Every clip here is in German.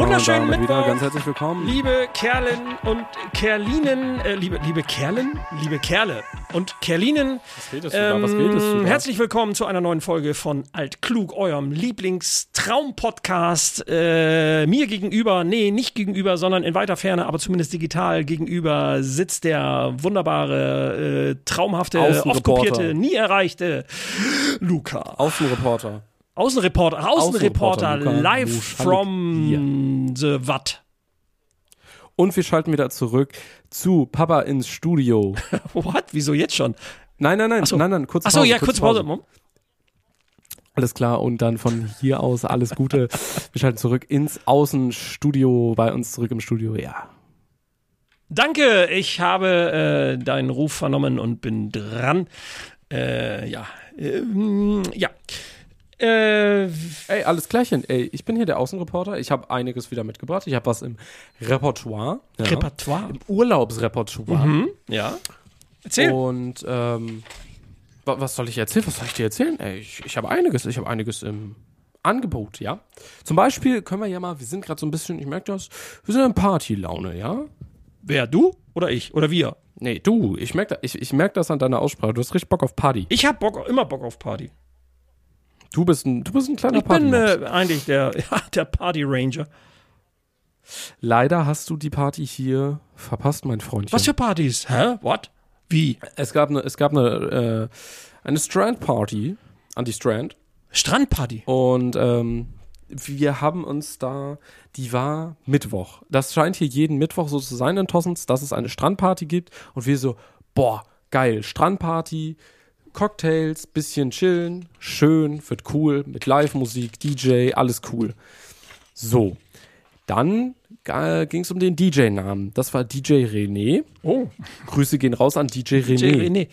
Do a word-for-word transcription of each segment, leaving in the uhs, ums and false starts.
Wunderschönen Mittwoch, wieder ganz herzlich willkommen. Liebe Kerlen und Kerlinen, äh, liebe, liebe Kerlen, liebe Kerle und Kerlinen. Was redest du da? Was redest du da? Herzlich willkommen zu einer neuen Folge von Altklug, eurem Lieblingstraum-Podcast. Äh, mir gegenüber, nee, nicht gegenüber, sondern in weiter Ferne, aber zumindest digital gegenüber sitzt der wunderbare, äh, traumhafte, oft kopierte, nie erreichte Luca. Außenreporter. Außenreporter, Außenreporter, Außenreporter live Luca. from the Watt. Und wir schalten wieder zurück zu Papa ins Studio. What? Wieso jetzt schon? Nein, nein, nein, Ach so. nein, nein, kurz Pause. Achso, ja, kurz Pause. Pause. Alles klar, und dann von hier aus alles Gute. Wir schalten zurück ins Außenstudio, bei uns zurück im Studio, ja. Danke, ich habe äh, deinen Ruf vernommen und bin dran. Äh, ja, äh, ja. Äh, Ey, alles Klärchen. Ey, ich bin hier der Außenreporter. Ich habe einiges wieder mitgebracht. Ich habe was im Repertoire. Ja. Repertoire? Im Urlaubsrepertoire. Mhm, ja. Erzähl. Und ähm, wa- was soll ich erzählen? Was soll ich dir erzählen? Ey, ich, ich habe einiges. Ich habe einiges im Angebot, ja. Zum Beispiel können wir ja mal, wir sind gerade so ein bisschen, ich merke das, wir sind in Partylaune, ja. Wer, du oder ich? Oder wir? Nee, du, ich merke ich, ich merk das an deiner Aussprache. Du hast richtig Bock auf Party. Ich hab Bock, immer Bock auf Party. Du bist ein, du bist ein kleiner Ich bin Party. äh, eigentlich der, ja, der Party Ranger. Leider hast du die Party hier verpasst, mein Freundchen. Was für Partys? Hä? What? Wie? Es gab eine, es gab eine, äh, eine Strand-Party an die Strand. Strandparty? Und ähm, wir haben uns da, die war Mittwoch. Das scheint hier jeden Mittwoch so zu sein in Tossens, dass es eine Strandparty gibt. Und wir so, boah, geil, Strandparty, Cocktails, bisschen chillen, schön, wird cool, mit Live-Musik, D J, alles cool. So, dann äh, ging es um den D J-Namen. Das war D J René. Oh. Grüße gehen raus an D J René. D J René.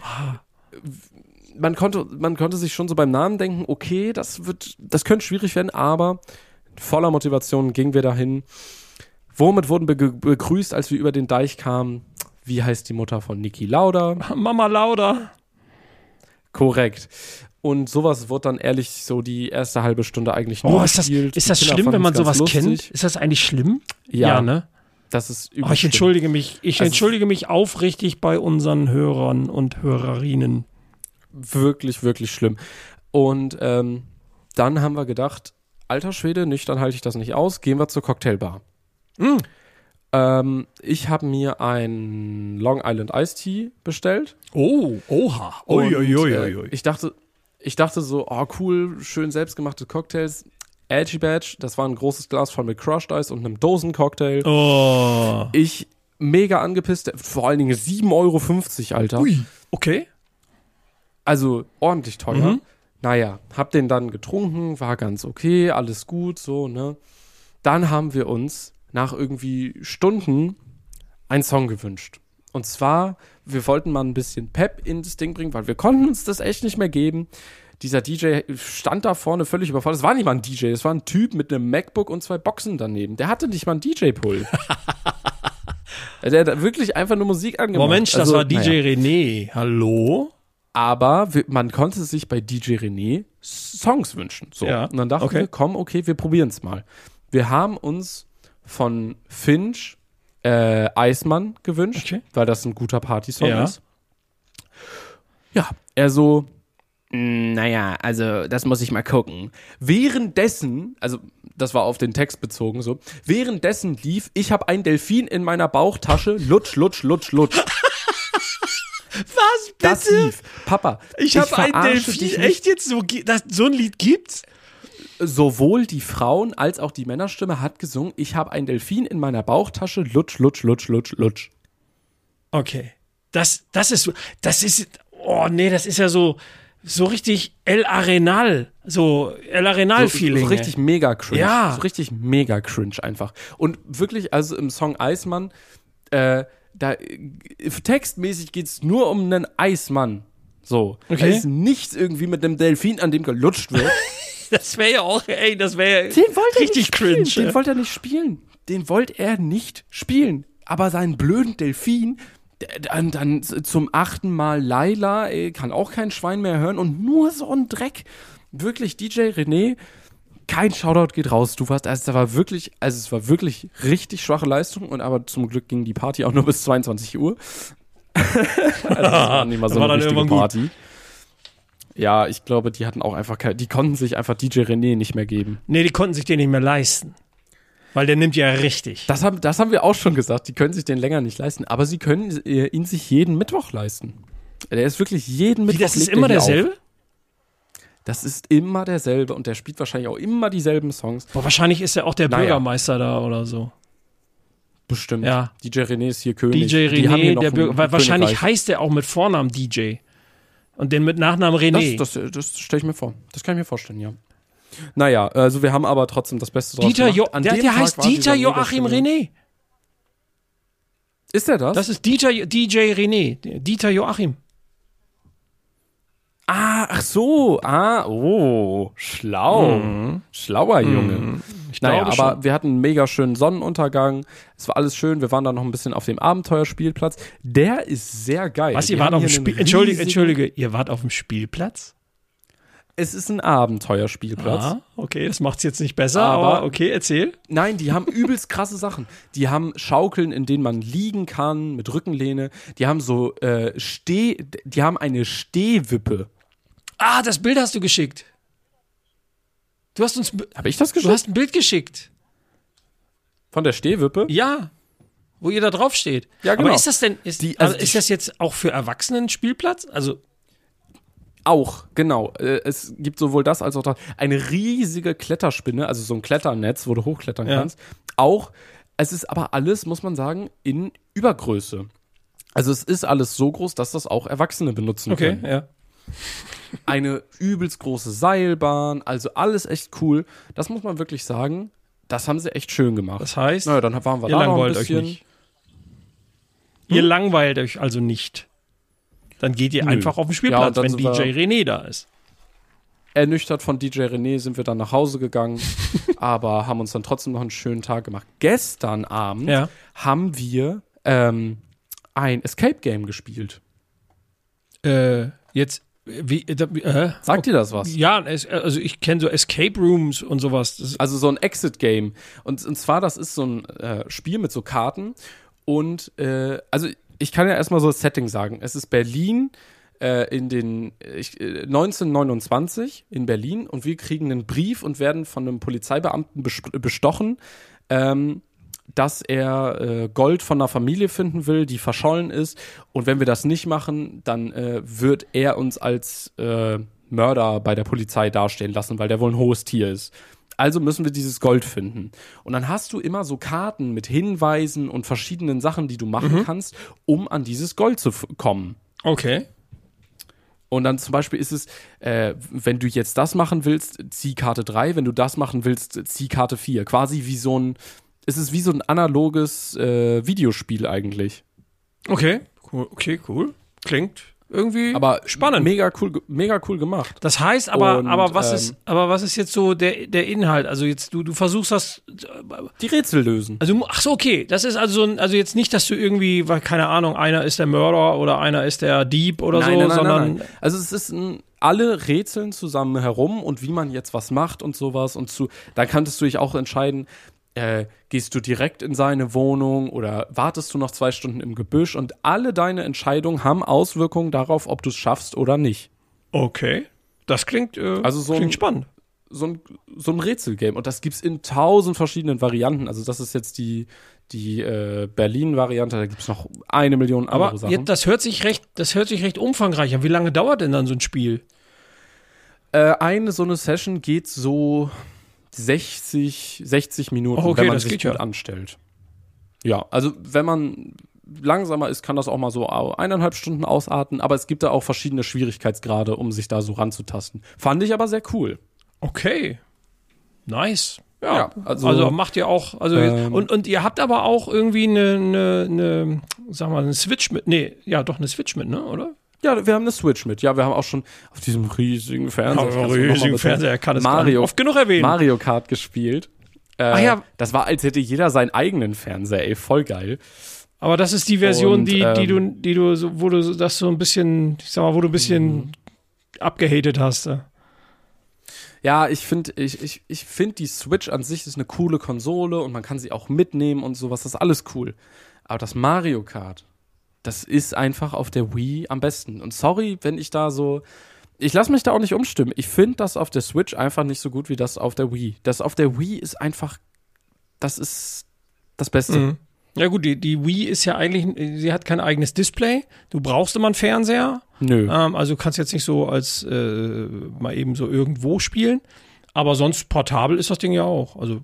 Man konnte, man konnte sich schon so beim Namen denken, okay, das wird, das könnte schwierig werden, aber voller Motivation gingen wir dahin. Womit wurden wir ge- begrüßt, als wir über den Deich kamen? Wie heißt die Mutter von Niki Lauda? Mama Lauda. Korrekt. Und sowas wird dann ehrlich so die erste halbe Stunde eigentlich nur Oh, ist das, gespielt. ist das Die Kinder schlimm, wenn man fanden's ganz sowas kennt? lustig. Ist das eigentlich schlimm? Ja, ne? Das ist Oh, übel ich schlimm. entschuldige mich. Ich Also- entschuldige mich aufrichtig bei unseren Hörern und Hörerinnen. Wirklich, wirklich schlimm. Und ähm, dann haben wir gedacht, alter Schwede, nüchtern halte ich das nicht aus, gehen wir zur Cocktailbar. Mm. Ähm, ich habe mir ein Long Island Iced Tea bestellt. Oh, oha. Und, Ui, ui, ui, äh, ui. ich dachte, ich dachte so, oh cool, schön selbstgemachte Cocktails. Edgy Badge, das war ein großes Glas voll mit Crushed Ice und einem Dosencocktail. Oh. Ich mega angepisst, vor allen Dingen sieben Euro fünfzig, Alter. Ui. Okay. Also ordentlich teuer. Mhm. Naja, hab den dann getrunken, war ganz okay, alles gut, so, ne. Dann haben wir uns nach irgendwie Stunden einen Song gewünscht. Und zwar, wir wollten mal ein bisschen Pep ins Ding bringen, weil wir konnten uns das echt nicht mehr geben. Dieser D J stand da vorne völlig überfordert. Es war nicht mal ein D J, es war ein Typ mit einem MacBook und zwei Boxen daneben. Der hatte nicht mal einen D J-Pult. Also er hat wirklich einfach nur Musik angemacht. Oh Mensch, das also, war D J naja. René. Hallo? Aber wir, man konnte sich bei D J René Songs wünschen. So. Ja, Und dann dachten okay. wir, komm, okay, wir probieren es mal. Wir haben uns von Finch äh, Eismann gewünscht, Okay. weil das ein guter Partysong Ja. ist. Ja, er so, "Mm, naja, also das muss ich mal gucken. Währenddessen, also das war auf den Text bezogen so, währenddessen lief, ich habe ein Delfin in meiner Bauchtasche, lutsch, lutsch, lutsch, lutsch. Was, Das lief. Papa, Ich habe ein verarsche Delfin. dich nicht. Echt jetzt? So, gi- das, so ein Lied gibt's? Sowohl die Frauen- als auch die Männerstimme hat gesungen, ich habe ein Delfin in meiner Bauchtasche, lutsch, lutsch, lutsch, lutsch, lutsch. Okay. Das, das ist so, das ist, oh nee, das ist ja so, so richtig El Arenal. So El So, Arenal-Feeling. so richtig mega cringe. Ja. So richtig mega cringe einfach. Und wirklich, also im Song Eismann, äh, da äh, textmäßig geht's nur um einen Eismann. So. Okay. Da ist nichts irgendwie mit einem Delfin, an dem gelutscht wird. Das wäre ja auch, ey, das wäre Den wollte er richtig nicht spielen. cringe. Den wollte er nicht spielen. Den wollte er nicht spielen. Aber seinen blöden Delfin, der- dann, dann zum achten Mal Laila, ey, kann auch kein Schwein mehr hören und nur so ein Dreck. Wirklich, D J René, kein Shoutout geht raus. Du warst, also, da war wirklich, also es war wirklich richtig schwache Leistung und aber zum Glück ging die Party auch nur bis zweiundzwanzig Uhr. Also das war nicht mal so war eine dann richtige irgendwann Party. Ja, ich glaube, die hatten auch einfach, keine, die konnten sich einfach D J René nicht mehr geben. Nee, die konnten sich den nicht mehr leisten. Weil der nimmt ja richtig. Das haben, das haben wir auch schon gesagt. Die können sich den länger nicht leisten, aber sie können äh, ihn sich jeden Mittwoch leisten. Der ist wirklich jeden Mittwoch. Wie, das ist immer derselbe? Auf. Das ist immer derselbe und der spielt wahrscheinlich auch immer dieselben Songs. Boah, wahrscheinlich ist er auch der naja. Bürgermeister da oder so. Bestimmt. Ja. D J René ist hier König. D J René, der Bürger, weil wahrscheinlich heißt er auch mit Vornamen D J. Und den mit Nachnamen René. Das, das, das stelle ich mir vor. Das kann ich mir vorstellen, ja. Naja, also wir haben aber trotzdem das Beste draus Dieter jo- An der, dem der Tag heißt war Dieter dieser Joachim Megastimme. René. Ist der das? Das ist Dieter, D J René. Dieter Joachim. Ah, ach so. Ah, oh. Schlau. Mhm. Schlauer Junge. Mhm. Ich Naja, glaube aber schon. wir hatten einen mega schönen Sonnenuntergang. Es war alles schön. Wir waren dann noch ein bisschen auf dem Abenteuerspielplatz. Der ist sehr geil. Was, ihr Die wart haben auf dem hier einen Spiel... Entschuldige, riesigen- Entschuldige, ihr wart auf dem Spielplatz? Es ist ein Abenteuerspielplatz. Ah, okay, das macht's jetzt nicht besser, Aber- aber okay, erzähl. Nein, die haben übelst krasse Sachen. Die haben Schaukeln, in denen man liegen kann, mit Rückenlehne. Die haben so äh, Steh... Die haben eine Stehwippe. Ah, das Bild hast du geschickt. Du hast uns... Habe ich das Du geschickt? hast ein Bild geschickt. Von der Stehwippe? Ja, wo ihr da drauf steht. Ja, genau. Aber ist das denn... Ist, Die- also also ist die- das jetzt auch für Erwachsenen ein Spielplatz? Also... Auch, genau. Äh, Es gibt sowohl das als auch das. Eine riesige Kletterspinne, also so ein Kletternetz, wo du hochklettern Ja. kannst. Auch, es ist aber alles, muss man sagen, in Übergröße. Also es ist alles so groß, dass das auch Erwachsene benutzen Okay, können. ja. Eine übelst große Seilbahn, also alles echt cool. Das muss man wirklich sagen. Das haben sie echt schön gemacht. Das heißt, naja, dann waren wir ihr da noch ein langweilt euch bisschen. nicht. Ihr langweilt euch also nicht. Dann geht ihr Nö. einfach auf den Ja, Spielplatz, und dann wenn sind D J wir- René da ist. Ernüchtert von D J René sind wir dann nach Hause gegangen, aber haben uns dann trotzdem noch einen schönen Tag gemacht. Gestern Abend Ja. haben wir ähm, ein Escape Game gespielt. Äh, jetzt, wie, äh, Sagt dir das was? ja, es, also ich kenne so Escape Rooms und sowas. Das, Also so ein Exit Game. Und, und zwar, das ist so ein äh, Spiel mit so Karten. Und äh, also ich kann ja erstmal so das Setting sagen. Es ist Berlin äh, in den ich, äh, neunzehnhundertneunundzwanzig in Berlin und wir kriegen einen Brief und werden von einem Polizeibeamten bes- bestochen, ähm, dass er äh, Gold von einer Familie finden will, die verschollen ist. Und wenn wir das nicht machen, dann äh, wird er uns als äh, Mörder bei der Polizei dastehen lassen, weil der wohl ein hohes Tier ist. Also müssen wir dieses Gold finden. Und dann hast du immer so Karten mit Hinweisen und verschiedenen Sachen, die du machen kannst, um an dieses Gold zu f- kommen. okay. Und dann zum Beispiel ist es, äh, wenn du jetzt das machen willst, zieh Karte drei. Wenn du das machen willst, zieh Karte vier. Quasi wie so ein, es ist wie so ein analoges äh, Videospiel eigentlich. Okay, cool, okay, cool. Klingt irgendwie Aber spannend. Mega cool, ge- mega cool gemacht. Das heißt aber, Und, aber was ähm, ist, aber was ist jetzt so der, der Inhalt? Also jetzt, du, du versuchst das, Die Rätsel lösen. also, ach so, okay, das ist also so ein, also jetzt nicht, dass du irgendwie, weil, keine Ahnung, einer ist der Mörder oder einer ist der Dieb oder so, sondern, nein. Also es ist ein, alle rätseln zusammen herum und wie man jetzt was macht und sowas und zu, da kannst du dich auch entscheiden, äh, gehst du direkt in seine Wohnung oder wartest du noch zwei Stunden im Gebüsch und alle deine Entscheidungen haben Auswirkungen darauf, ob du es schaffst oder nicht. okay, das klingt, äh, Also so klingt ein- spannend. So ein, so ein Rätselgame und das gibt's in tausend verschiedenen Varianten. Also das ist jetzt die, die äh, Berlin-Variante, da gibt's noch eine Million andere Aber Sachen. jetzt, das hört sich recht, das hört sich recht umfangreich an. Wie lange dauert denn dann so ein Spiel? Äh, eine so eine Session geht so sechzig, sechzig Minuten, Oh, okay, wenn man das sich geht gut ja. anstellt. Ja, also wenn man langsamer ist, kann das auch mal so eineinhalb Stunden ausarten, aber es gibt da auch verschiedene Schwierigkeitsgrade, um sich da so ranzutasten. Fand ich aber sehr cool. Okay, nice. Ja, Ja, also, also- macht ihr auch, also Ähm, und, und ihr habt aber auch irgendwie eine, eine, eine, sag mal, eine Switch mit, nee, ja doch eine Switch mit, ne, oder? Ja, wir haben eine Switch mit. Ja, wir haben auch schon auf diesem riesigen Fernseher, Aber kannst du noch mal riesigen betonen, Fernseher kann es gar nicht Mario, oft genug erwähnen. Mario Kart gespielt. Äh, Ach ja. Das war, als hätte jeder seinen eigenen Fernseher, ey, voll geil. Aber das ist die Version, Und, die, die du, ähm, die du, so, wo du das so ein bisschen, ich sag mal, wo du ein bisschen abgehatet hast. äh. Ja, ich finde ich, ich, ich find die Switch an sich ist eine coole Konsole und man kann sie auch mitnehmen und sowas, das ist alles cool. Aber das Mario Kart, das ist einfach auf der Wii am besten. Und sorry, wenn ich da so, ich lasse mich da auch nicht umstimmen. Ich finde das auf der Switch einfach nicht so gut wie das auf der Wii. Das auf der Wii ist einfach, das ist das Beste. Mhm. Ja gut, die, die Wii ist ja eigentlich, sie hat kein eigenes Display. Du brauchst immer einen Fernseher. Nö. Ähm, also du kannst jetzt nicht so als äh, mal eben so irgendwo spielen. Aber sonst portabel ist das Ding ja auch. Also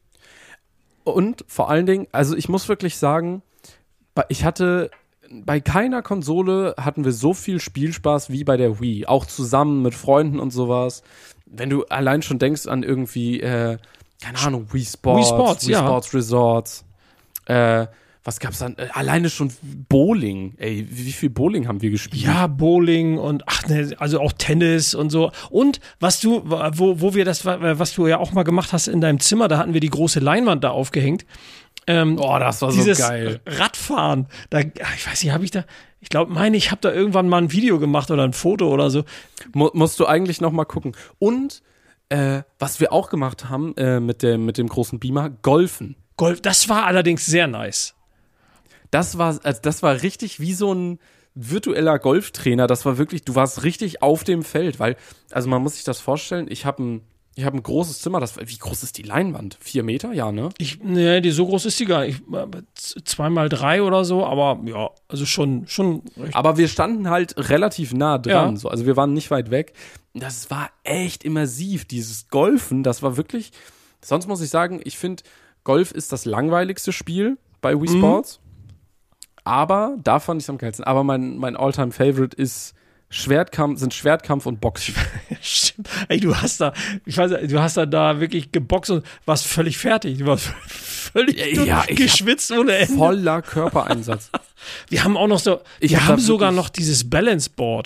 Und vor allen Dingen, also ich muss wirklich sagen, ich hatte bei keiner Konsole hatten wir so viel Spielspaß wie bei der Wii. Auch zusammen mit Freunden und sowas. Wenn du allein schon denkst an irgendwie, äh, keine Ahnung, Wii Sports, Wii Sports, Wii ja. Sports Resorts. Äh, was gab's dann? Äh, alleine schon Bowling. Ey, wie, wie viel Bowling haben wir gespielt? ja, Bowling und ach ne, also auch Tennis und so. Und was du, wo, wo wir das, was du ja auch mal gemacht hast in deinem Zimmer, da hatten wir die große Leinwand da aufgehängt. Ähm, Oh, das war so dieses geil. Radfahren, da, ich weiß nicht, habe ich da, ich glaube, meine, ich habe da irgendwann mal ein Video gemacht oder ein Foto oder so. Mu- musst du eigentlich noch mal gucken. Und äh, was wir auch gemacht haben äh, mit, dem, mit dem großen Beamer, Golfen. Golf, das war allerdings sehr nice. Das war, also das war richtig wie so ein virtueller Golftrainer. Das war wirklich, du warst richtig auf dem Feld, weil, also man muss sich das vorstellen, ich habe ein, ich habe ein großes Zimmer, das, wie groß ist die Leinwand? Vier Meter? Ja, ne? Ich, ne, die so groß ist die gar nicht. Zwei mal drei oder so, aber ja, also schon, schon recht. Aber wir standen halt relativ nah dran, Ja. so. Also wir waren nicht weit weg. Das war echt immersiv, dieses Golfen, das war wirklich, sonst muss ich sagen, ich finde, Golf ist das langweiligste Spiel bei Wii Sports. Mhm. Aber, da fand ich es am geilsten. Aber mein, mein All-Time-Favorite ist Schwertkampf, sind Schwertkampf und Boxen. Stimmt. Ey, du hast da, ich weiß, du hast da, da wirklich geboxt und warst völlig fertig. Du warst völlig Ja, ich geschwitzt ohne Ende. Voller Körpereinsatz. Wir haben auch noch so, Ich wir hab haben da sogar wirklich- noch dieses Balance Board.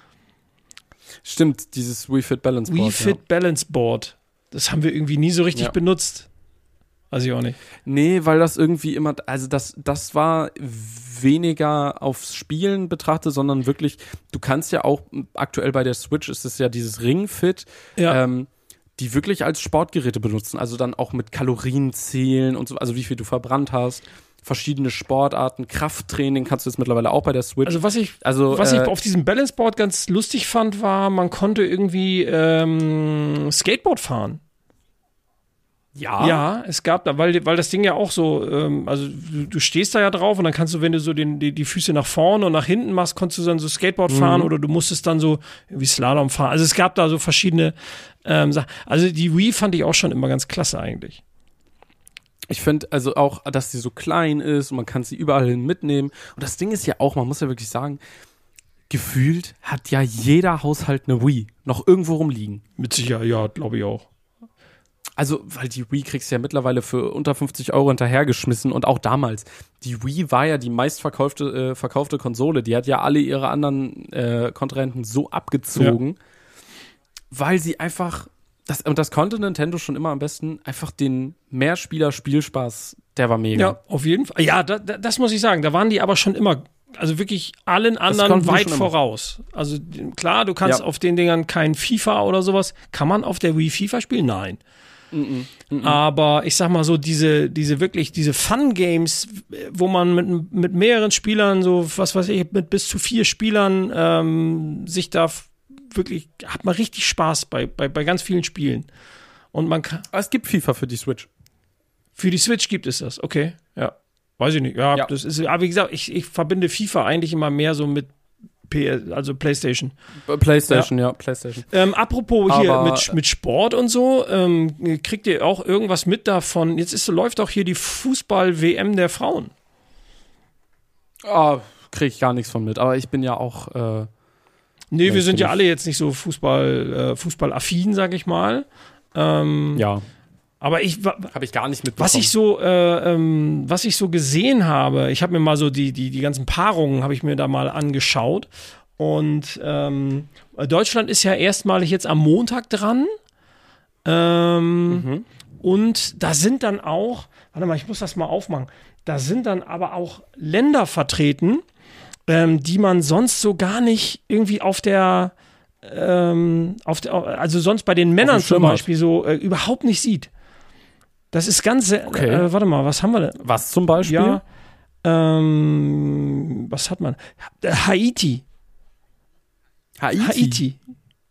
Stimmt, dieses Wii Fit Balance Board. Wii Fit Balance Board. Das haben wir irgendwie nie so richtig Ja. benutzt. Weiß ich auch nicht. Nee, weil das irgendwie immer, also das, das war weniger aufs Spielen betrachtet, sondern wirklich, du kannst ja auch, aktuell bei der Switch ist es ja dieses Ring Fit, Ja. ähm, die wirklich als Sportgeräte benutzen, also dann auch mit Kalorien zählen und so, also wie viel du verbrannt hast, verschiedene Sportarten, Krafttraining kannst du jetzt mittlerweile auch bei der Switch. Also was ich, Also, was ich äh, auf diesem Balance Board ganz lustig fand, war, man konnte irgendwie ähm, Skateboard fahren. ja, Ja, es gab da, weil, weil das Ding ja auch so, ähm, also du, du stehst da ja drauf und dann kannst du, wenn du so den, die, die Füße nach vorne und nach hinten machst, konntest du dann so Skateboard fahren oder du musstest dann so irgendwie Slalom fahren. Also es gab da so verschiedene ähm, Sachen. Also die Wii fand ich auch schon immer ganz klasse eigentlich. Ich finde also auch, dass sie so klein ist und man kann sie überall hin mitnehmen. Und das Ding ist ja auch, man muss ja wirklich sagen, gefühlt hat ja jeder Haushalt eine Wii noch irgendwo rumliegen. Mit Sicherheit, ja, glaube ich auch. Also, weil die Wii kriegst du ja mittlerweile für unter fünfzig Euro hinterhergeschmissen und auch damals. Die Wii war ja die meistverkaufte äh, verkaufte Konsole. Die hat ja alle ihre anderen äh, Kontrahenten so abgezogen, weil sie einfach, das, und das konnte Nintendo schon immer am besten, einfach den Mehrspieler-Spielspaß, der war mega. Ja, auf jeden Fall. Ja, da, da, das muss ich sagen. Da waren die aber schon immer, also wirklich allen anderen konnten die weit schon immer. voraus. Also klar, du kannst Ja. auf den Dingern kein FIFA oder sowas. Kann man auf der Wii FIFA spielen? Nein. Mm-mm, mm-mm. Aber ich sag mal so, diese, diese wirklich, diese Fun-Games, wo man mit, mit mehreren Spielern, so was weiß ich, mit bis zu vier Spielern ähm, sich da f- wirklich, hat man richtig Spaß bei, bei, bei ganz vielen Spielen. Und man kann, Aber es gibt FIFA für die Switch. für die Switch gibt es das, okay, ja. Weiß ich nicht, ja, Ja. das ist, aber wie gesagt, ich, ich verbinde FIFA eigentlich immer mehr so mit P S, also PlayStation. Äh, PlayStation, ja, PlayStation. Ähm, apropos hier Aber- mit, mit Sport und so, ähm, kriegt ihr auch irgendwas mit davon? Jetzt ist, läuft auch hier die Fußball-W M der Frauen. Ah, krieg ich gar nichts von mit. Aber ich bin ja auch, äh, Nee, Ja, wir ich sind bin ja nicht- alle jetzt nicht so Fußball, äh, Fußballaffin, sag ich mal. Ähm, ja, Aber ich, wa- habe ich gar nicht mitbekommen. was ich so, äh, ähm, was ich so gesehen habe, ich habe mir mal so die, die, die ganzen Paarungen habe ich mir da mal angeschaut. Und ähm, Deutschland ist ja erstmalig jetzt am Montag dran. Ähm, Mhm. Und da sind dann auch, warte mal, ich muss das mal aufmachen, da sind dann aber auch Länder vertreten, ähm, die man sonst so gar nicht irgendwie auf der, ähm, auf der, also sonst bei den Männern zum Beispiel so äh, überhaupt nicht sieht. Das ist ganz, okay. äh, warte mal, was haben wir denn? Was zum Beispiel? Ja, ähm, was hat man? Haiti. Haiti? Haiti.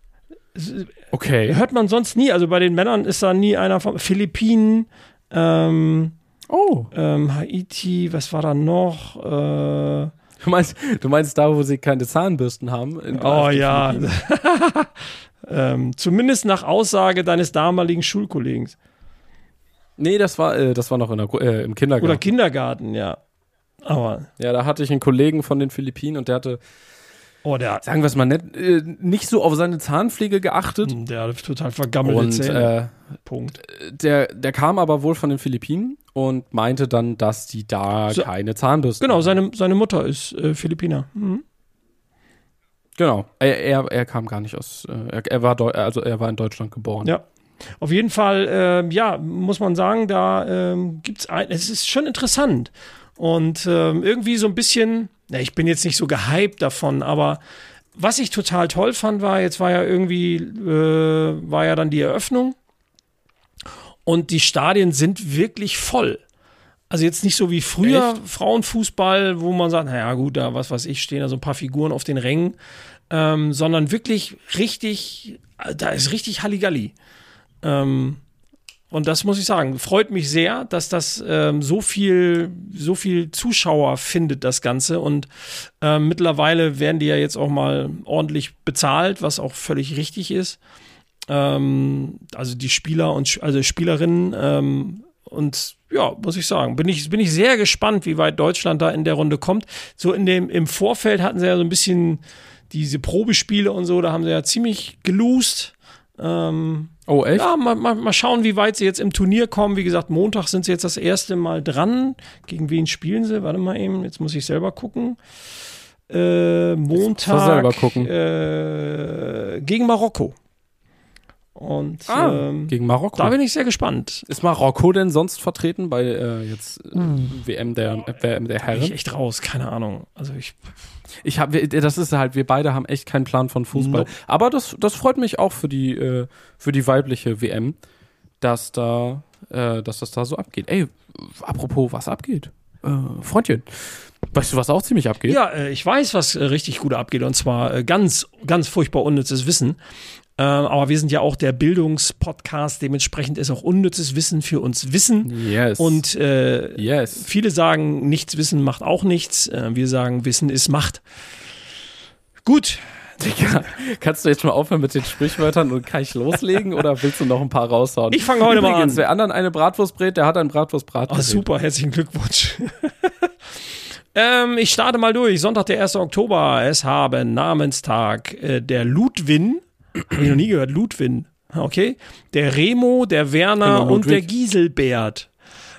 Okay. Hört man sonst nie, also bei den Männern ist da nie einer von Philippinen, ähm, oh. ähm, Haiti, was war da noch? Äh, Du meinst, du meinst da, wo sie keine Zahnbürsten haben? Oh ja. ähm, zumindest nach Aussage deines damaligen Schulkollegen. Nee, das war, äh, das war noch in der, äh, im Kindergarten. Oder Kindergarten, ja. Aber ja, da hatte ich einen Kollegen von den Philippinen und der hatte, oh, der, sagen wir es mal nett, äh, nicht so auf seine Zahnpflege geachtet. Der hat total vergammelte und, Zähne. Äh, Punkt. Der, der kam aber wohl von den Philippinen und meinte dann, dass die da so, keine Zahnbürsten Genau, haben. seine, seine Mutter ist äh, Philippiner. Mhm. Genau. Er, er, er kam gar nicht aus, äh, er, er war Deu- also er war in Deutschland geboren. Ja. Auf jeden Fall, äh, ja, muss man sagen, da ähm, gibt es ein, es ist schon interessant. Und ähm, irgendwie so ein bisschen, na, ich bin jetzt nicht so gehypt davon, aber was ich total toll fand, war, jetzt war ja irgendwie, äh, war ja dann die Eröffnung und die Stadien sind wirklich voll. Also jetzt nicht so wie früher Echt? Frauenfußball, wo man sagt, naja gut, da was weiß ich, stehen da so ein paar Figuren auf den Rängen, ähm, sondern wirklich richtig, da ist richtig Halligalli. Ähm, und das muss ich sagen, freut mich sehr, dass das ähm, so viel, so viel Zuschauer findet, das Ganze. Und ähm, mittlerweile werden die ja jetzt auch mal ordentlich bezahlt, was auch völlig richtig ist. Ähm, also die Spieler und also Spielerinnen ähm, und ja, muss ich sagen, bin ich, bin ich sehr gespannt, wie weit Deutschland da in der Runde kommt. So in dem, im Vorfeld hatten sie ja so ein bisschen diese Probespiele und so, da haben sie ja ziemlich gelost. Ähm, oh, echt? Ja, mal, mal, mal schauen, wie weit sie jetzt im Turnier kommen. Wie gesagt, Montag sind sie jetzt das erste Mal dran. Gegen wen spielen sie? Warte mal eben, jetzt muss ich selber gucken. Äh, Montag selber gucken. Äh, gegen Marokko. Und ah, ähm, gegen Marokko. Da bin ich sehr gespannt. Ist Marokko denn sonst vertreten bei äh, jetzt äh, hm. W M der, äh, W M der Herren? Bin ich echt raus, keine Ahnung. Also ich Ich habe, das ist halt, wir beide haben echt keinen Plan von Fußball. Nope. Aber das, das freut mich auch für die, äh, für die weibliche W M, dass da, äh, dass das da so abgeht. Ey, apropos, was abgeht? Äh, Freundchen, weißt du, was auch ziemlich abgeht? Ja, äh, ich weiß, was äh, richtig gut abgeht. Und zwar äh, ganz, ganz furchtbar unnützes Wissen. Äh, aber wir sind ja auch der Bildungspodcast, dementsprechend ist auch unnützes Wissen für uns Wissen. Yes. Und äh, yes. viele sagen, nichts Wissen macht auch nichts. Äh, wir sagen, Wissen ist Macht. Gut. Digga, kannst du jetzt mal aufhören mit den Sprichwörtern und kann ich loslegen oder willst du noch ein paar raushauen? Ich fange heute Übrigens, mal an. Wer anderen eine Bratwurst brät, der hat ein Bratwurstbrat. Oh, super, herzlichen Glückwunsch. ähm, ich starte mal durch. Sonntag, der erste Oktober. Es haben Namenstag äh, der Ludwin. Habe ich noch nie gehört, Ludwin. Okay. Der Remo, der Werner genau, und der Giselbert.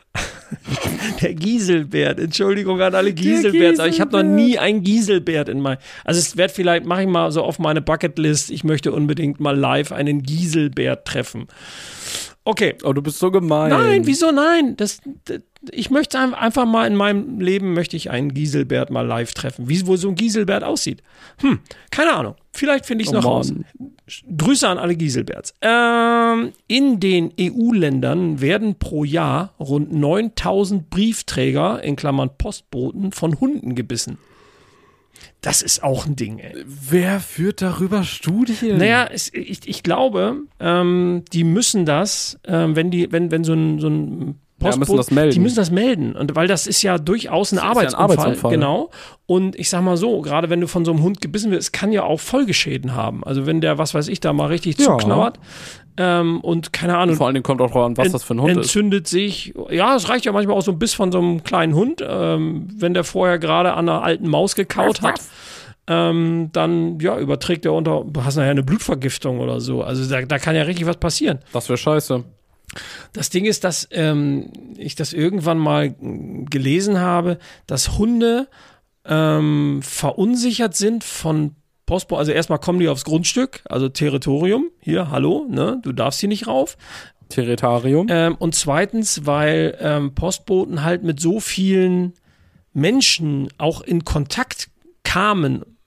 Der Giselbert, Entschuldigung an alle Giselberts, aber ich habe noch nie einen Giselbert in meinem. Also es wird vielleicht, mache ich mal so auf meine Bucketlist, ich möchte unbedingt mal live einen Giselbert treffen. Okay. Oh, du bist so gemein. Nein, wieso nein? Das, das, ich möchte einfach mal in meinem Leben, möchte ich einen Giselbert mal live treffen. Wie wohl so ein Giselbert aussieht. Hm, keine Ahnung. Vielleicht finde ich es oh, noch raus. Grüße an alle Giselberts. Ähm, in den E U-Ländern werden pro Jahr rund neuntausend Briefträger, in Klammern Postboten, von Hunden gebissen. Das ist auch ein Ding, ey. Wer führt darüber Studien? Naja, es, ich, ich glaube, ähm, die müssen das, ähm, wenn die, wenn, wenn so ein, so ein Postbote, ja, müssen das melden. Die müssen das melden. Und weil das ist ja durchaus ein, das Arbeitsunfall, ist ja ein Arbeitsunfall. Genau. Und ich sag mal so, gerade wenn du von so einem Hund gebissen wirst, es kann ja auch Folgeschäden haben. Also wenn der, was weiß ich, da mal richtig ja. zuknabbert ähm, und keine Ahnung. Vor allen Dingen kommt auch drauf an, was ent, das für ein Hund entzündet ist. sich. Ja, es reicht ja manchmal auch so ein Biss von so einem kleinen Hund, ähm, wenn der vorher gerade an einer alten Maus gekaut hat. Ähm, dann ja, überträgt er unter, du hast nachher eine Blutvergiftung oder so. Also da, da kann ja richtig was passieren. Das wäre scheiße. Das Ding ist, dass ähm, ich das irgendwann mal gelesen habe, dass Hunde ähm, verunsichert sind von Postboten. Also erstmal kommen die aufs Grundstück, also Territorium. Hier, hallo, ne, du darfst hier nicht rauf. Territorium. Ähm, und zweitens, weil ähm, Postboten halt mit so vielen Menschen auch in Kontakt kamen,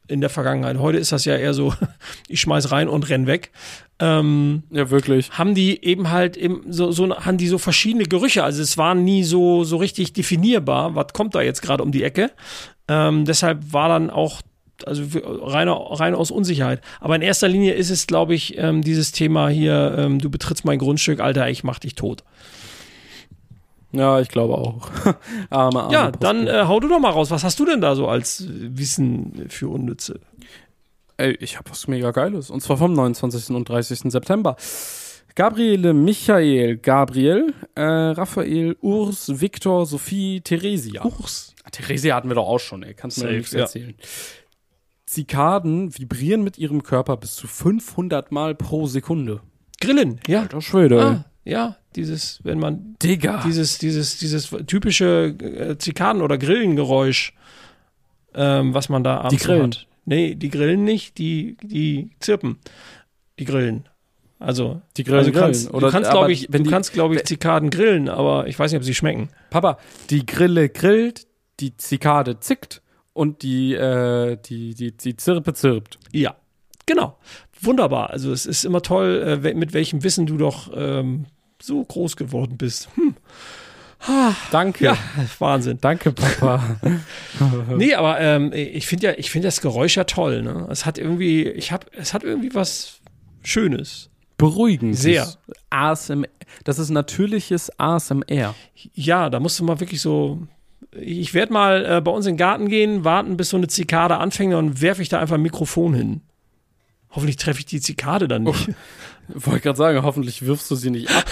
in der Vergangenheit. Heute ist das ja eher so, ich schmeiß rein und renn weg. Ähm, ja, wirklich. Haben die eben halt eben so, so, haben die so verschiedene Gerüche. Also es war nie so, so richtig definierbar, was kommt da jetzt gerade um die Ecke. Ähm, deshalb war dann auch, also rein, rein aus Unsicherheit. Aber in erster Linie ist es, glaube ich, ähm, dieses Thema hier, ähm, du betrittst mein Grundstück, Alter, ich mach dich tot. Ja, ich glaube auch. arme, arme ja, Postbote. dann äh, hau du doch mal raus. Was hast du denn da so als Wissen für Unnütze? Ey, ich hab was mega Geiles. Und zwar vom neunundzwanzigsten und dreißigsten September. Gabriele, Michael, Gabriel, äh, Raphael, Urs, Viktor, Sophie, Theresia. Urs? Theresia hatten wir doch auch schon, ey. Kannst du mir nichts ja. erzählen. Zikaden vibrieren mit ihrem Körper bis zu fünfhundert Mal pro Sekunde. Grillen, ja. Alter Schwede, ey. Ah, ja, dieses, wenn man Digga. dieses, dieses, dieses typische äh, Zikaden- oder Grillengeräusch, ähm, was man da abends Die grillen. hat. Nee, die grillen nicht, die, die zirpen. Die grillen. Also, Die grillen, also du kannst, grillen. Oder, du kannst, aber glaube ich, wenn du die- kannst, glaube ich, Zikaden grillen, aber ich weiß nicht, ob sie schmecken. Papa, die Grille grillt, die Zikade zickt und die, äh, die, die, die Zirpe zirpt. Ja, genau. Wunderbar. Also es ist immer toll, äh, we- mit welchem Wissen du doch ähm, so groß geworden bist. Hm. Danke. Ja, Wahnsinn. Danke, Papa. Nee, aber ähm, ich finde ja, ich finde das Geräusch ja toll. Ne? Es hat irgendwie, ich habe, es hat irgendwie was Schönes. Beruhigend. Sehr. A S M R. Das ist natürliches A S M R. Ja, da musst du mal wirklich so. Ich werde mal äh, bei uns in den Garten gehen, warten, bis so eine Zikade anfängt und werfe ich da einfach ein Mikrofon hin. Hoffentlich treffe ich die Zikade dann nicht. Oh, wollte gerade sagen, hoffentlich wirfst du sie nicht ab.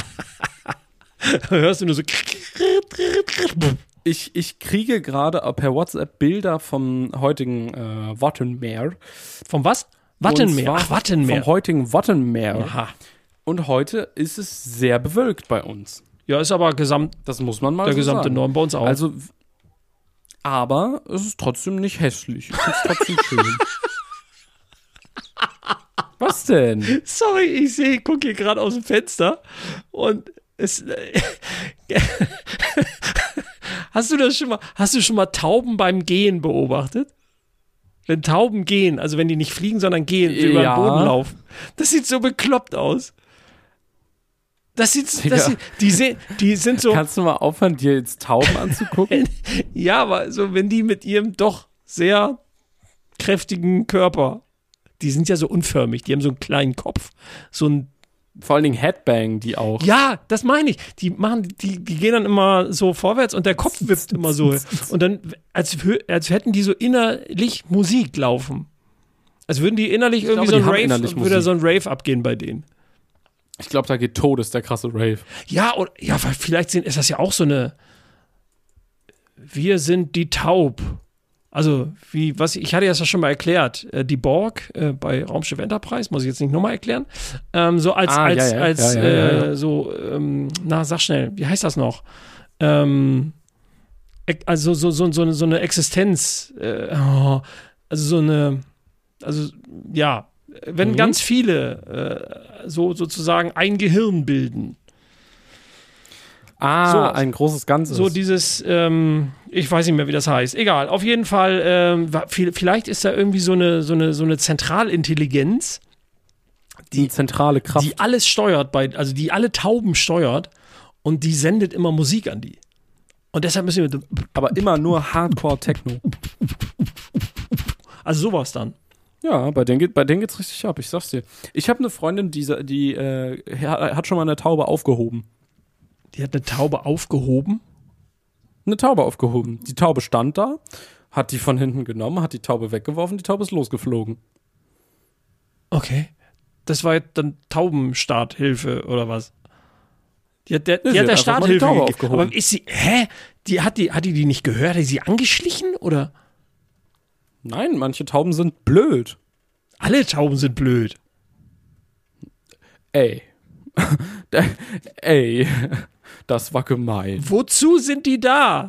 Hörst du nur so. Ich, ich kriege gerade per WhatsApp Bilder vom heutigen äh, Wattenmeer. Vom was? Und Wattenmeer. zwar Ach, Wattenmeer. Vom heutigen Wattenmeer. Aha. Und heute ist es sehr bewölkt bei uns. Ja, ist aber gesamt, Das muss man mal der so gesamte sagen. Norden bei uns auch. Also, aber es ist trotzdem nicht hässlich. Ich finde es trotzdem schön. Was denn? Sorry, ich sehe, ich gucke hier gerade aus dem Fenster und es. Hast du das schon mal, hast du schon mal Tauben beim Gehen beobachtet? Wenn Tauben gehen, also wenn die nicht fliegen, sondern gehen, so über Ja. den Boden laufen. Das sieht so bekloppt aus. Das sieht, Digga. das sieht die, se- die sind so, Kannst du mal aufhören, dir jetzt Tauben anzugucken? ja, aber so, wenn die mit ihrem doch sehr kräftigen Körper, die sind ja so unförmig, die haben so einen kleinen Kopf, so ein Vor allen Dingen Headbang, die auch. Ja, das meine ich. Die machen, die, die gehen dann immer so vorwärts und der Kopf wippt immer so. Und dann, als, hö- als hätten die so innerlich Musik laufen. Als würden die innerlich irgendwie glaube, so die ein haben Rave, innerlich würde Musik. so ein Rave abgehen bei denen. Ich glaube, da geht Todes, der krasse Rave. Ja, oder, ja, weil vielleicht sind, ist das ja auch so eine, wir sind die Taub. Also, wie, was, ich hatte das ja schon mal erklärt, äh, die Borg äh, bei Raumschiff Enterprise, muss ich jetzt nicht nochmal erklären, ähm, so als, Ah, als, ja, ja. als, Ja, ja, ja, ja. Äh, so, ähm, na, sag schnell, wie heißt das noch? Ähm, e- also, so, so, so, eine- so eine Existenz, äh, oh, also so eine, also, ja, wenn Mhm. ganz viele äh, so sozusagen ein Gehirn bilden. Ah, So. ein großes Ganzes. So dieses, ähm, ich weiß nicht mehr, wie das heißt. Egal, auf jeden Fall, ähm, wa- viel- vielleicht ist da irgendwie so eine, so eine, so eine Zentralintelligenz, die zentrale Kraft. die alles steuert, bei, also die alle Tauben steuert und die sendet immer Musik an die. Und deshalb müssen wir, aber immer nur Hardcore-Techno. also sowas dann. Ja, bei denen, geht, bei denen geht's richtig ab, ich sag's dir. Ich habe eine Freundin, die, die äh, hat schon mal eine Taube aufgehoben. Die hat eine Taube aufgehoben. Eine Taube aufgehoben. Die Taube stand da, hat die von hinten genommen, hat die Taube weggeworfen, die Taube ist losgeflogen. Okay. Das war jetzt dann Taubenstarthilfe oder was? Die hat der, Ja, die sie hat der hat einfach mal die Starthilfe Taube gegeben. aufgehoben. Aber ist sie, hä? Die, hat die, hat die die nicht gehört? Hat die sie angeschlichen oder? Nein, manche Tauben sind blöd. Alle Tauben sind blöd. Ey. Ey. Das war gemein. Wozu sind die da?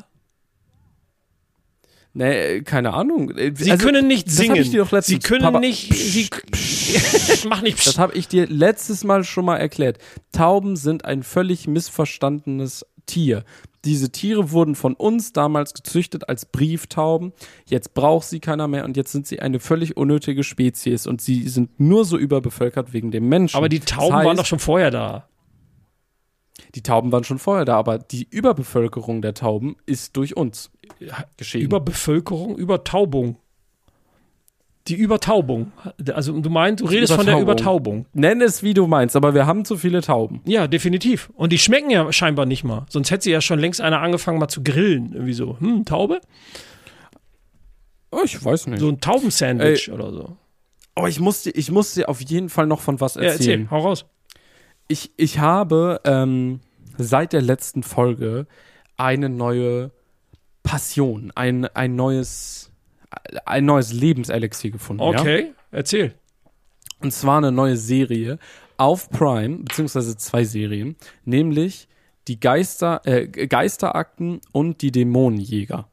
Nee, keine Ahnung. Sie Also, können nicht das singen. hab ich dir doch letztens- Sie können Papa, nicht. Sie, mach nicht. Das Psst. habe ich dir letztes Mal schon mal erklärt. Tauben sind ein völlig missverstandenes Tier. diese Tiere wurden von uns damals gezüchtet als Brieftauben. Jetzt braucht sie keiner mehr und jetzt sind sie eine völlig unnötige Spezies und sie sind nur so überbevölkert wegen dem Menschen. Aber die Tauben das heißt, waren doch schon vorher da. Die Tauben waren schon vorher da, aber die Überbevölkerung der Tauben ist durch uns geschehen. Überbevölkerung, Übertaubung. Die Übertaubung. Also du meinst, du redest von der Übertaubung. Nenn es, wie du meinst, aber wir haben zu viele Tauben. Ja, definitiv. Und die schmecken ja scheinbar nicht mal. Sonst hätte sie ja schon längst einer angefangen mal zu grillen. Irgendwie so, hm, Taube? Oh, ich weiß nicht. So ein Taubensandwich oder so. Oh, ich musste, ich musste auf jeden Fall noch von was erzählen. Ja, erzähl, hau raus. Ich, ich habe ähm, seit der letzten Folge eine neue Passion, ein, ein neues ein neues Lebenselixier gefunden. Okay, ja? Erzähl. Und zwar eine neue Serie auf Prime, beziehungsweise zwei Serien, nämlich die Geister, äh, Geisterakten und die Dämonenjäger.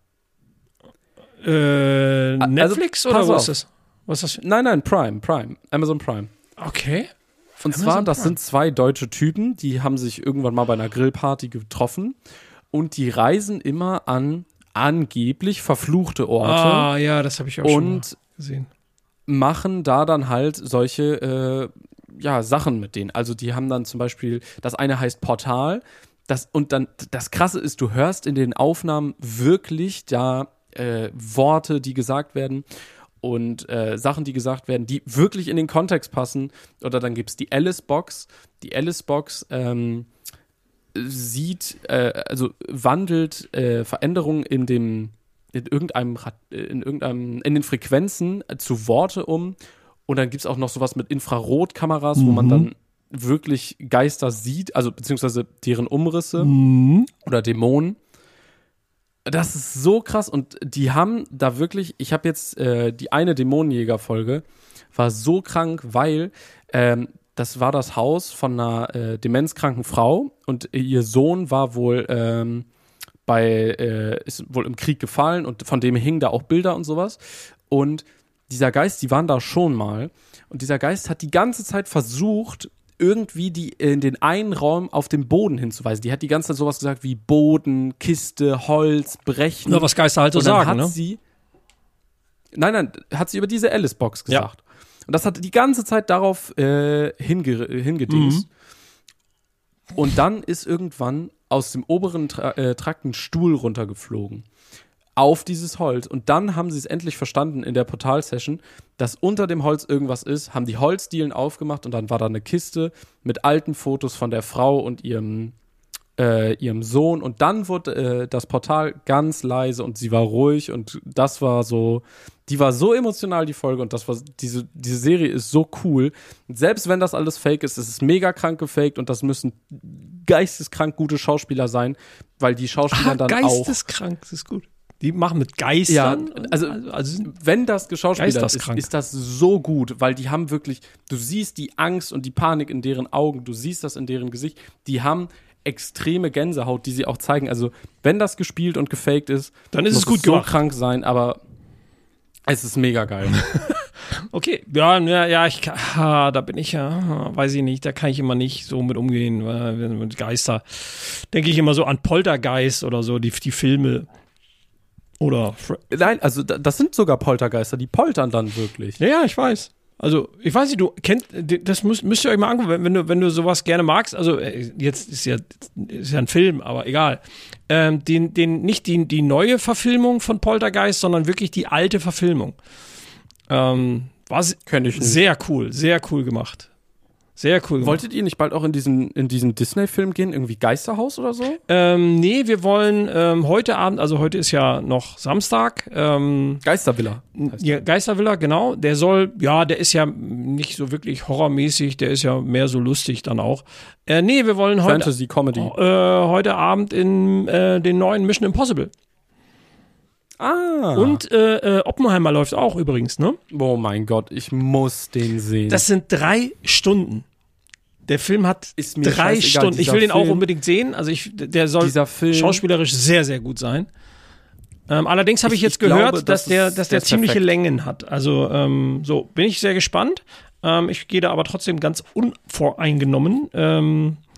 Äh, Netflix also, oder was ist das? Was ist das? Nein, nein, Prime, Prime, Amazon Prime. Okay. Und Amazon zwar, das Prime. sind zwei deutsche Typen, die haben sich irgendwann mal bei einer Grillparty getroffen und die reisen immer an angeblich verfluchte Orte. Ah, ja, das habe ich auch schon mal gesehen. Machen da dann halt solche äh, ja, Sachen mit denen. Also die haben dann zum Beispiel, das eine heißt Portal, das, und dann, das Krasse ist, du hörst in den Aufnahmen wirklich da äh, Worte, die gesagt werden und äh, Sachen, die gesagt werden, die wirklich in den Kontext passen. Oder dann gibt's die Alice-Box. Die Alice-Box, ähm, sieht, äh, also wandelt äh, Veränderungen in dem, in irgendeinem, in irgendeinem, in den Frequenzen zu Worte um. Und dann gibt es auch noch sowas mit Infrarotkameras, mhm. wo man dann wirklich Geister sieht, also beziehungsweise deren Umrisse mhm. oder Dämonen. Das ist so krass und die haben da wirklich, ich habe jetzt äh, die eine Dämonenjäger-Folge, war so krank, weil ähm, das war das Haus von einer äh, demenzkranken Frau und ihr Sohn war wohl ähm, bei äh, ist wohl im Krieg gefallen und von dem hingen da auch Bilder und sowas. Und dieser Geist, die waren da schon mal und dieser Geist hat die ganze Zeit versucht, irgendwie die in den einen Raum auf den Boden hinzuweisen. Die hat die ganze Zeit sowas gesagt wie Boden, Kiste, Holz, Brechen. Ja, was Geister halt so und dann sagen, hat ne? Sie, nein, nein, hat sie über diese Alice-Box gesagt. Ja. Und das hat die ganze Zeit darauf äh, hinge- hingedingst. Mhm. Und dann ist irgendwann aus dem oberen Tra- äh, Trakt ein Stuhl runtergeflogen. Auf dieses Holz. Und dann haben sie es endlich verstanden in der Portal-Session, dass unter dem Holz irgendwas ist, haben die Holzdielen aufgemacht und dann war da eine Kiste mit alten Fotos von der Frau und ihrem, äh, ihrem Sohn. Und dann wurde äh, das Portal ganz leise und sie war ruhig und das war so, die war so emotional, die Folge, und das war, diese, diese Serie ist so cool. Selbst wenn das alles fake ist, ist es mega krank gefaked und das müssen geisteskrank gute Schauspieler sein, weil die Schauspieler ah, dann geisteskrank, auch... Geisteskrank, das ist gut. Die machen mit Geistern. Ja, also, also, also wenn das geschauspielert ist, ist das so gut, weil die haben wirklich, du siehst die Angst und die Panik in deren Augen, du siehst das in deren Gesicht, die haben extreme Gänsehaut, die sie auch zeigen. Also, wenn das gespielt und gefaked ist, dann ist muss es gut es so gemacht. krank sein, aber es ist mega geil. Okay, ja, ja, ja, ich kann, ah, da bin ich ja, weiß ich nicht, da kann ich immer nicht so mit umgehen, weil mit Geister denke ich immer so an Poltergeist oder so, die, die Filme. Oder Nein, also das sind sogar Poltergeister, die poltern dann wirklich. Ja, ja, ich weiß. Also, ich weiß nicht, du kennst, das müsst, müsst ihr euch mal angucken, wenn du, wenn du sowas gerne magst, also jetzt ist ja, ist ja ein Film, aber egal. Ähm, den, den, nicht die, die neue Verfilmung von Poltergeist, sondern wirklich die alte Verfilmung. Ähm, war Kenn ich nicht. Sehr cool, sehr cool gemacht. Sehr cool gemacht. Wolltet ihr nicht bald auch in diesen, in diesen Disney-Film gehen? Irgendwie Geisterhaus oder so? Ähm, nee, wir wollen ähm, heute Abend, also heute ist ja noch Samstag. Ähm, Geistervilla. Ja, Geistervilla, genau. Der soll, ja, der ist ja nicht so wirklich horrormäßig, der ist ja mehr so lustig dann auch. Äh, nee, wir wollen heute, Fantasy, Comedy. Äh, heute Abend in äh, den neuen Mission Impossible. Ah. Und äh, äh, Oppenheimer läuft auch übrigens, ne? Oh mein Gott, ich muss den sehen. Das sind drei Stunden. Der Film hat Ist mir drei scheißegal, Stunden. Ich will den Film, auch unbedingt sehen. Also ich, der soll dieser Film, schauspielerisch sehr, sehr gut sein. Ähm, allerdings habe ich, ich jetzt ich gehört, glaube, dass das der, ist, dass der, der ziemliche perfekt. Längen hat. Also ähm, so bin ich sehr gespannt. Ähm, ich gehe da aber trotzdem ganz unvoreingenommen ähm,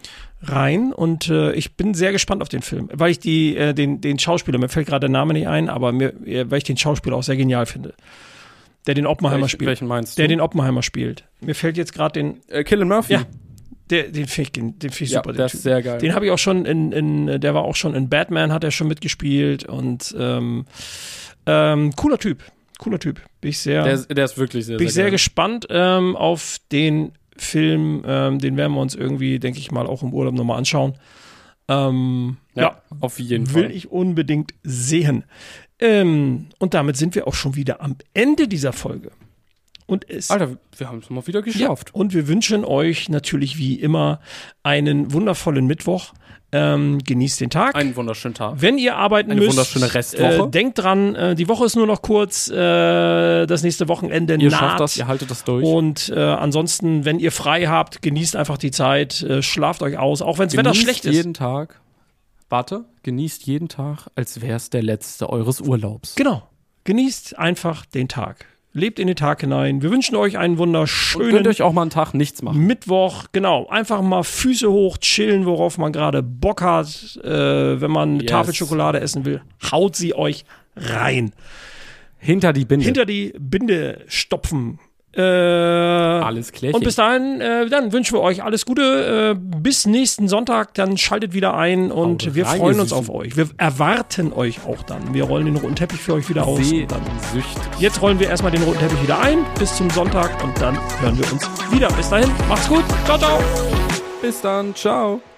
rein und äh, ich bin sehr gespannt auf den Film, weil ich die, äh, den, den Schauspieler, mir fällt gerade der Name nicht ein, aber mir, weil ich den Schauspieler auch sehr genial finde. Der den Oppenheimer Welch, spielt. Welchen meinst du? Der den Oppenheimer spielt. Mir fällt jetzt gerade den. Äh, Cillian Murphy? Ja. Der, den finde ich, den find ich ja, super. Der ist sehr geil. Den habe ich auch schon in, in, der war auch schon in Batman, hat er schon mitgespielt und ähm, ähm, cooler Typ. Cooler Typ. Bin ich sehr. Der ist, der ist wirklich sehr, bin ich sehr sehr geil. gespannt ähm, auf den Film. Ähm, den werden wir uns irgendwie, denke ich mal, auch im Urlaub nochmal anschauen. Ähm, ja, ja, auf jeden will Fall. ich unbedingt sehen. Ähm, und damit sind wir auch schon wieder am Ende dieser Folge. Und es Alter, wir haben es mal wieder geschafft. Ja, und wir wünschen euch natürlich wie immer einen wundervollen Mittwoch. Ähm, genießt den Tag. Einen wunderschönen Tag. Wenn ihr arbeiten Eine müsst, wunderschöne Restwoche. Äh, denkt dran, äh, die Woche ist nur noch kurz, äh, das nächste Wochenende Ihr naht. schafft das, ihr haltet das durch. Und äh, ansonsten, wenn ihr frei habt, genießt einfach die Zeit, äh, schlaft euch aus, auch wenn das Wetter schlecht ist. jeden Tag, warte, genießt jeden Tag, als wäre es der letzte eures Urlaubs. Genau, genießt einfach den Tag. Lebt in den Tag hinein. Wir wünschen euch einen wunderschönen Und könnt euch auch mal einen Tag nichts machen. Mittwoch. Genau, einfach mal Füße hoch, chillen, worauf man gerade Bock hat. Äh, wenn man eine Yes. Tafel Schokolade essen will, haut sie euch rein. Hinter die Binde. Hinter die Binde stopfen. Äh, Alles klärchen. Und bis dahin, äh, dann wünschen wir euch alles Gute. Äh, bis nächsten Sonntag, dann schaltet wieder ein und Haut wir rein, freuen ihr uns Süßen. auf euch. Wir erwarten euch auch dann. Wir rollen den roten Teppich für euch wieder aus. Und dann Sehnsüchtig. jetzt rollen wir erstmal den roten Teppich wieder ein. Bis zum Sonntag und dann hören wir uns wieder. Bis dahin, macht's gut. Ciao, ciao. Bis dann, ciao.